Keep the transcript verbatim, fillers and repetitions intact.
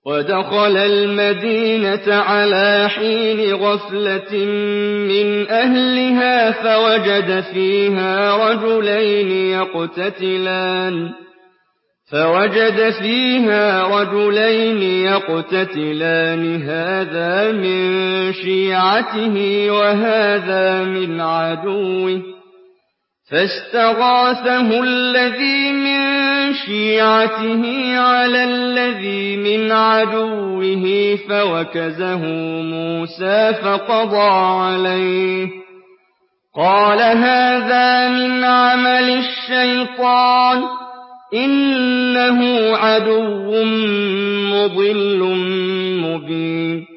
وَدَخَلَ الْمَدِينَةَ عَلَىٰ حِينِ غَفْلَةٍ مِّنْ أَهْلِهَا فَوَجَدَ فِيهَا رَجُلَيْنِ يَقْتَتِلَانِ فوجد فيها رجلين يقتتلان هذا من شيعته وهذا من عدوه فاستغاثه الذي من شيعته على الذي من عدوه فوكزه موسى فقضى عليه قال هذا من عمل الشيطان إنه عدو مضل مبين